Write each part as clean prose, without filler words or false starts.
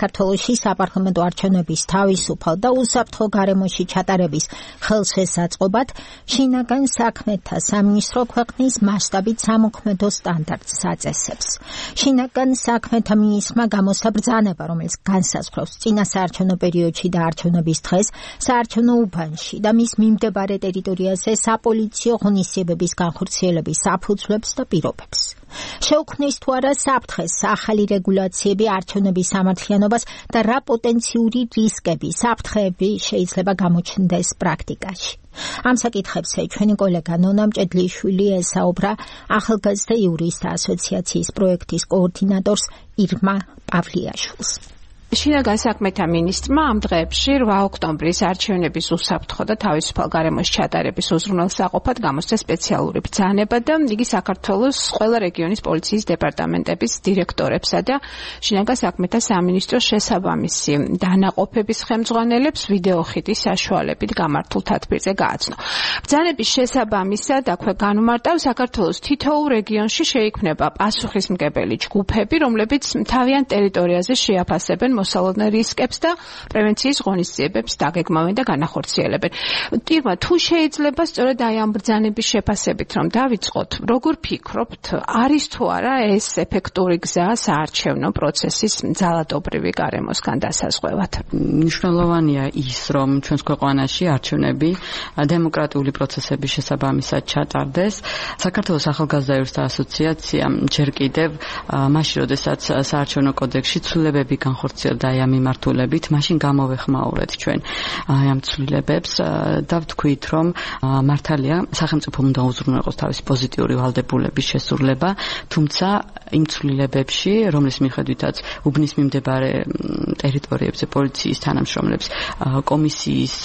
საქართველოში საპარლამენტო არჩევნების თავისუფალ და უსაფრთხო გარემოში ჩატარების ხელშესაწყობად შინაგან საქმეთა სამინისტრო ქვეყნის მასშტაბით სამოქმედო სტანდარტს აწესებს. შინაგან საქმეთა მინისტრმა გამოსცა ბრძანება, რომელიც განსაზღვრავს წინა საარჩევნო პერიოდში და არჩევნების დღეს საარჩევნო უბანში და მის მიმდებარე ტერიტორიაზე საპოლიციო ღონისძიებების განხორციელების საფუძვლებს და პირობებს. შეუქმნის თუ არა საფრთხეს ახალი რეგულაციები არჩევნების სამართლიანობას და რა პოტენციური რისკები, საფრთხეები შეიძლება გამოჩნდეს პრაქტიკაში. ამ საკითხებზე ჩვენი კოლეგა ნონა მჭედლიშვილი ესაუბრა ახალგაზრდა იურისტთა ასოციაციის პროექტის კოორდინატორს ირმა პავლიაშვილს. შინაგან საქმეთა მინისტრმა ამ დღეებში 8 ოქტომბრის არჩევნების უსაფრთხო და თავისუფალ გარემოში ჩატარების უზრუნველსაყოფად გამოსცა სპეციალური ბრძანება და იგი საქართველოს ყველა რეგიონის პოლიციის დეპარტამენტების დირექტორებსა და შინაგან საქმეთა სამინისტროს შესაბამისი დანაყოფების ხელმძღვანელებს ვიდეოხიტის საშუალებით გამართულ თათბირზე გააცნო. ბრძანების შესაბამისად აქვე განმარტავს საქართველოს თითოეულ რეგიონში შეიქმნება პასუხისმგებელი ჯგუფები, რომლებიც თავიანთ ტერიტორიაზე შეაფასებენ მოსალოდნელ რისკებს და პრევენციის ღონისძიებებს დაგეგმავენ და განახორციელებენ. ირმა, თუ შეიძლება სწორედ აი ამ ბრძანების შეფასებით რომ დავიწყოთ, როგორ ფიქრობთ, არის თუ არა ეს ეფექტური გზა საარჩევნო პროცესის ძალადობრივი გარემოსგან დასაზღვევად? მნიშვნელოვანია ის, რომ ჩვენს ქვეყანაში არჩევნები დემოკრატიული პროცესების შესაბამისად ჩატარდეს. საქართველოს ახალგაზრდა იურისტთა ასოციაცია ჯერ კიდევ მაშინ, როდესაც საარჩევნო კოდექსში ცვლილებები განხორციელდა აი ამ მიმართულებით, მაშინ გამოვეხმაურეთ ჩვენ აი ამ ცვლილებებს და ვთქვით, რომ მართალია სახელმწიფომ უნდა უზრუნველყოს თავისი პოზიტიური ვალდებულების შესრულება, თუმცა იმ ცვლილებებში, რომლის მიხედვითაც უბნის მიმდებარე ტერიტორიებზე პოლიციის თანამშრომლებს კომისიის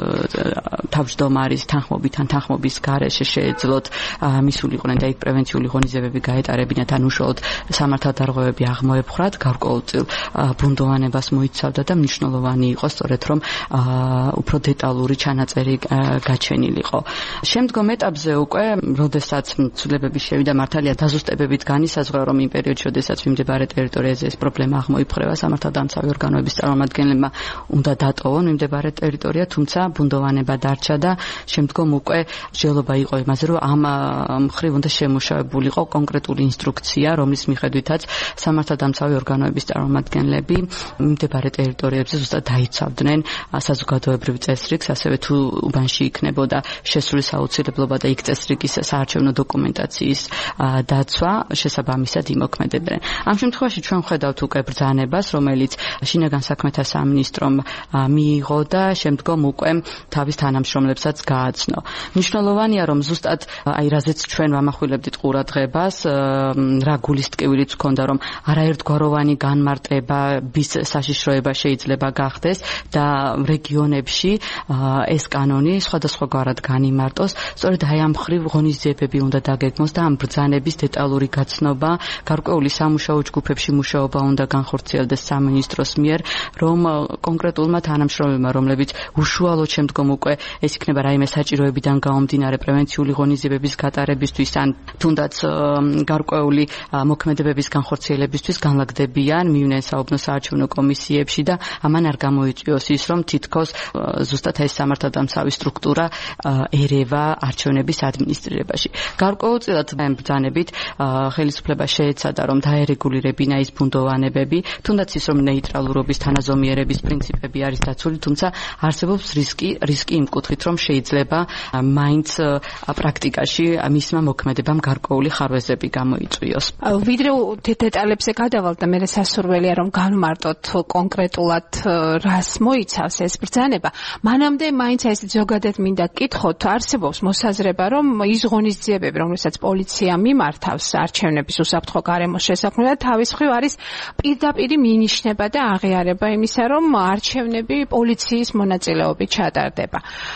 თავმჯდომარის თანხმობით ან თანხმობის გარეშე შეეძლოთ მისულიყვნენ და იქ პრევენციული ღონისძიებები გაეტარებინათ, ან უშუალოდ სამართალდარღვევები აღმოეპხრათ, გარკვეულწილ ბუნდოვანებას მოიცავდა და მნიშვნელოვანი იყო სწორედ რომ უფრო დეტალური ჩანაწერი გაჩენილიყო. შემდგომ ეტაპზე უკვე, როდესაც ცვლილებები შევიდა, მართალია დაზუსტებებით განისაზღვრა, რომ იმ პერიოდში, როდესაც მიმდებარე ტერიტორიაზე ეს პრობლემა აღმოიფხვრება, სამართალდამცავი ორგანოების წარმომადგენლებმა უნდა დატოვონ მიმდებარე ტერიტორია, თუმცა ბუნდოვანება დარჩა და შემდგომ უკვე მსჯელობა იყო იმაზე, რომ ამ მხრივ უნდა შემუშავებულიყო კონკრეტული ინსტრუქცია, რომლის მიხედვითაც სამართალდამცავი ორგანოების წარმომადგენლები მიმდებარე ტერიტორიებზე ზუსტად დაიცავდნენ საზოგადოებრივ წესრიგს, ასევე თუ უბანში იქნებოდა შესრული სააუცილებლობა და იქ წესრიგის საარჩევნო დოკუმენტაციის დაცვა, შესაბამისად იმოქმედებდნენ. ამ შემთხვევაში ჩვენ ვხედავთ უკვე ბრძანებას, რომელიც შინაგან საქმეთა სამინისტრომ მიიღო და შემდგომ უკვე თავის თანამშრომლებსაც გააცნო. მნიშვნელოვანია, რომ ზუსტად აი რაზეც ჩვენ ვამახვილებდით ყურადღებას, რა გულის ტკივილიც ჰქონდა, რომ არაერთგვაროვანი განმარტებების საშიშროება შეიძლება გახდეს და რეგიონებში ეს კანონი სხვადასხვაგვარად განიმარტოს. სწორედ აი ამ მხრივ ღონისძიებები უნდა დაგეგმოს და ამ ბრძანების დეტალური გაცნობა, გარკვეული სამუშაო ჯგუფებში მუშაობა უნდა განხორციელდეს სამინისტროს მიერ, რომ კონკრეტულმა თანამშრომლებმა, რომლებიც უშუალოდ შემდგომ უკვე ეს იქნება რაიმე საჭიროებიდან გამომდინარე პრევენციული ღონისძიებების გატარებისთვის ან თუნდაც გარკვეული მოქმედებების განხორციელებისთვის განლაგდებიან, მივნენ საუბნო საარჩევნო კომისიებში და ამან არ გამოიწვიოს ის, რომ თითქოს ზუსტად ეს სამართალდამცავი სტრუქტურა ერევა არჩევნების ადმინისტრირებაში. გარკვეულწილად ამ ბრძანებით ხელისუფლება შეეცადა, რომ დაერეგულირებინა ის ბუნდოვანებები, თუნდაც ის, რომ ნეიტრალურობის თანაზომიერების პრინციპები არის დაცული, თუმცა არსებობს რისკი იმ კუთხით, რომ შეიძლება მაინც პრაქტიკაში მისმა მოქმედებამ გარკვეული ხარვეზები გამოიწვიოს. ვიდრე დეტალებზე გადავალთ და მე სასურველია რომ განმარტოთ კონკრეტულად რას მოიცავს ეს ბრძანება, მანამდე მაინც ეს ზოგადად მინდა გკითხოთ, არსებობს მოსაზრება, რომ ის ღონისძიებები, რომელსაც პოლიცია მიმართავს არჩევნების უსაფრთხო გარემოს შესაქმნელად, თავის მხრივ არის პირდაპირი მინიშნება და აღიარება იმისა, რომ არჩევნები პოლიციის მონაწილეობით ჩატარდება.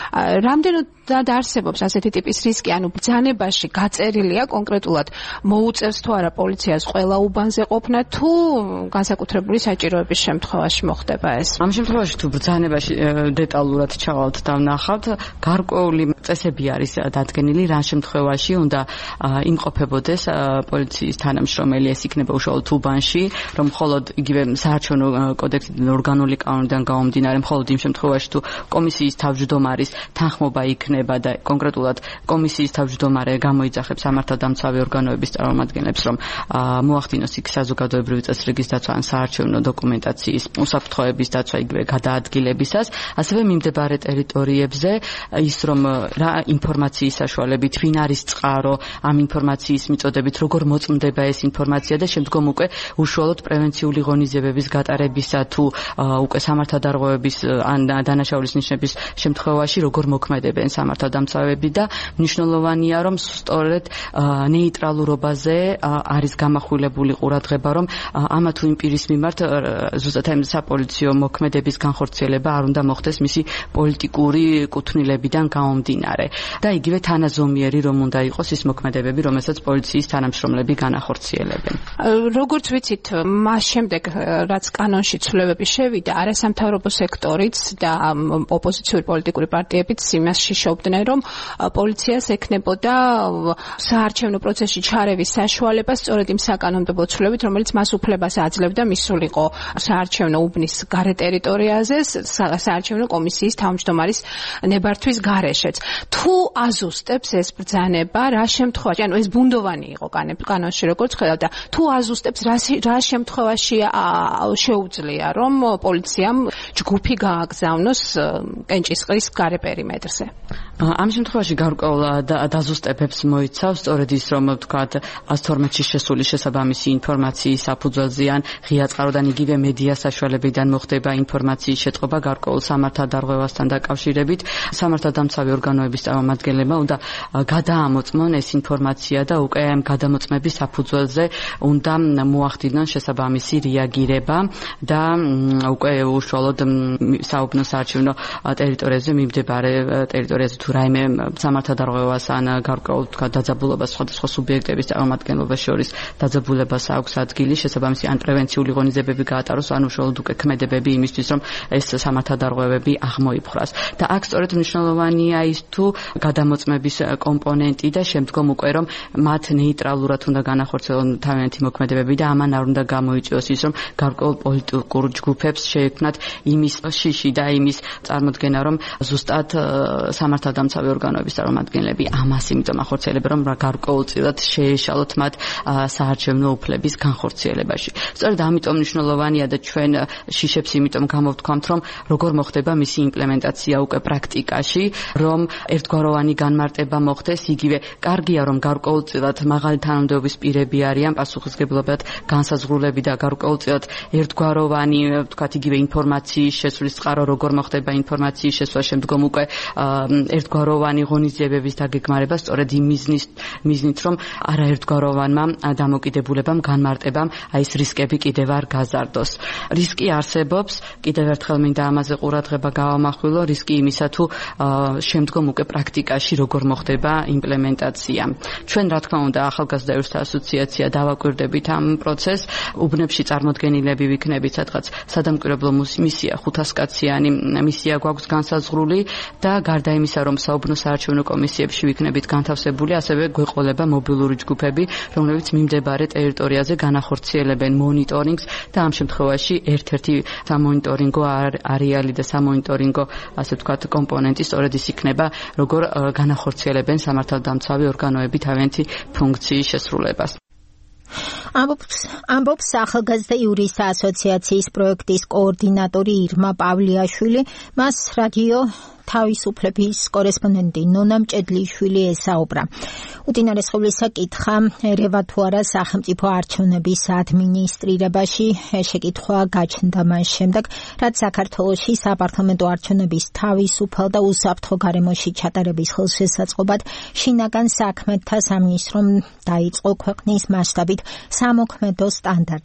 რამდენად არსებობს ასეთი ტიპის რისკი, ანუ ბრძანებაში გაწერილია კონკრეტულად მოუწევს თუ არა პოლიციას ყველა უბანზე ყოფნა, თუ განსაკუთრებული საჭიროებებით ცვლილებების შემთხვევაში მოხდება ეს? ამ შემთხვევაში თუ ბრძანებაში დეტალურად ჩავალთ და ვნახავთ, გარკვეული წესები არის დადგენილი, რა შემთხვევაში უნდა იმყოფებოდეს პოლიციის თანამშრომელი, ეს იქნება უშუალოდ უბანში, რომ მხოლოდ იგივე საარჩევნო კოდექსიდან, ორგანული კანონიდან გამომდინარე, მხოლოდ იმ შემთხვევაში თუ კომისიის თავმჯდომარის თანხმობა იქნება და კონკრეტულად კომისიის თავმჯდომარე გამოიძახებს სამართალდამცავი ორგანოების წარმომადგენლებს, რომ მოახდინოს იქ საზოგადოებრივი წესრიგის დაცვა ან საარჩევნო დოკუმენტაციის უსაფრთხოების დაცვა იგივე გადაადგილებისას, ასევე მიმდებარე ტერიტორიებზე ის რომ რა ინფორმაციის საშუალებით, ვინ არის წყარო, ამ ინფორმაციის მიწოდებით, როგორ მოწმდება ეს ინფორმაცია და შემდგომ უკვე უშუალოდ პრევენციული ღონისძიებების გატარებისა თუ უკვე სამართალდარღვევების ან დანაშაულის ნიშნების შემთხვევაში როგორ მოქმედებენ სამართალდამცავები და მნიშვნელოვანია რომ სწორედ ნეიტრალურობაზე არის გამახვილებული ყურადღება, რომ ამა თუ იმ პირის მიმართ ზუსტად ამ საპოლიციო მოქმედების განხორციელება არ უნდა მოხდეს მისი პოლიტიკური კუთვნილებიდან გამომდინარე და იგივე თანაზომიერი რომ უნდა იყოს ის მოქმედებები, რომელსაც პოლიციის თანამშრომლები განახორციელებენ. Როგორც ვიცით, მას შემდეგ რაც კანონში ცვლილებები შევიდა, არასამთავრობო სექტორიც და ოპოზიციური პოლიტიკური პარტიებიც იმას შიშობდნენ, რომ პოლიციას ექნებოდა საარჩევნო პროცესში ჩარევის საშუალება სწორედ იმ საკანონმდებლო ცვლილებით, რომელიც მას უფლებას აძლევდა მისულიყო საარჩევნო უბნის გარე ტერიტორიაზე, საარჩევნო კომისიის თავმჯდომარის ნებართვის გარეშეც. თუ აზუსტებს ეს ბრძანება, რა შემთხვევაში, ანუ ეს ბუნდოვანი იყო კანონში, როგორც ხედავთ და თუ აზუსტებს, რა შემთხვევაში შეუძლია, რომ პოლიციამ ჯგუფი გააგზავნოს კენჭისყრის გარე პერიმეტრზე? ამ შემთხვევაში გარკვეულ დაზუსტებებს მოიცავს სწორედ ის, რომ ვთქვათ 112-ში შესული შესაბამისი ინფორმაციის საფუძველზე ან ღია წყაროდან იგივე მედია საშუალებიდან მოხდება ინფორმაციის შეტყობა გარკვეულ სამართალდარღვევასთან დაკავშირებით, სამართალდამცავი ორგანოების წარმომადგენლებმა უნდა გადაამოწმონ ეს ინფორმაცია და უკვე ამ გადამოწმების საფუძველზე უნდა მოახდინონ შესაბამისი რეაგირება და უკვე უშუალოდ საუბნო საარჩევნო ტერიტორიაზე მიმდებარე ტერიტორიაზე თუ რაიმე სამართალდარღვევას ან გარკვეულ თქვა დაძაბულობას სხვადასხვა სუბიექტების წარმომადგენლობას შორის დაძაბულებას აქვს ადგილი, შესაბამისი ან პრევენციული ღონისძიებები გაატაროს, ან უშუალოდ უკვე ქმედებები იმისთვის, რომ ეს სამართალდარღვევები აღმოიფხვრას. და აქ სწორედ მნიშვნელოვანია ის თუ გადამოწმების კომპონენტი და შემდგომ უკვე რომ მათ ნეიტრალურად უნდა განახორციელონ თავიანთი მოქმედებები და ამან არ უნდა გამოიწვიოს ის, რომ გარკვეულ პოლიტიკურ ჯგუფებს შეექმნათ იმის შიში და იმის წარმოქმნა, რომ ზუსტად სამართალდამცავი ორგანოების წარმომადგენლები ამას იმიტომ ახორციელებენ, რომ გარკვეულწილად შეეშალოთ მათ საარჩევნო უფლების განხორციელებაში. სწორედ ამიტომ მნიშვნელოვანია და ჩვენ შიშებს იმიტომ გამოვთქვამთ, რომ როგორ მოხდება მისი იმპლემენტაცია უკვე პრაქტიკაში, რომ ერთგვაროვანი განმარტება მოხდეს, იგივე კარგია რომ გარკვეულწილად მაღალი თანამდებობის პირები არიან პასუხისმგებლობად განსაზღვრულები და გარკვეულწილად ერთგვაროვანი, ვთქვათ, იგივე ინფორმაციის შესვლის წყარო როგორ მოხდება ინფორმაციის შესვლა შემდგომ უკვე ერთგვაროვანი ღონისძიებების დაგეგმარება სწორედ იმ მიზნით, რომ არაერთგვაროვანმა დამოკიდებულებამ განმარტებამ ეს რისკები კიდევ არ გაზარდოს. რისკი არსებობს, კიდევ ერთხელ მინდა ამაზე ყურადღება გავამახვილო, რისკი იმისა თუ შემდგომ უკვე პრაქტიკაში როგორ მოხდება იმპლემენტაცია. ჩვენ რა თქმა უნდა ახალგაზრდა ერთა ასოციაცია დავაკვირდებით ამ პროცესს, უბნებში წარმოდგენილები ვიქნებით სადღაც სადამკვირვებლო მისია 500 კაციანი მისია გვაქვს განსაზღვრული და გარდა იმისა, რომ საუბნო საარჩევნო კომისიებში ვიქნებით განთავსებული, ასევე გვეყოლება მობილური ჯგუფები, რომლებიც მიმდებარე ტერიტორიაზე განახორციელებენ მონიტორინგს და ამ შემთხვევაში ერთ-ერთი სამონიტორინგო არეალი და სამონიტორინგო, ასე ვთქვათ, კომპონენტი სწორედ ის იქნება, როგორ განახორციელებენ სამართალდამცავი ორგანოები თავიანთი ფუნქციის შესრულებას. ამბობს ახალგაზრდა იურისტთა ასოციაციის პროექტის კოორდინატორი ირმა პავლიაშვილი, მას რადიო თავისუფლების კორესპონდენტი ნონა მჭედლიშვილი ესაუბრა. უდინარესობლისა კითხა ერევა თუ არა სახელმწიფო არჩევნების ადმინისტრირებაში. შეკითხვა გაჩნდა მას შემდეგ, რაც საქართველოში საპარლამენტო არჩევნების თავისუფალ და უსაფრთხო გარემოში ჩატარების ხელშესაწყობად შინაგან საქმეთა სამინისტრომ დაიწყო ქვეყნის მასშტაბით სამოქმედო სტანდარტ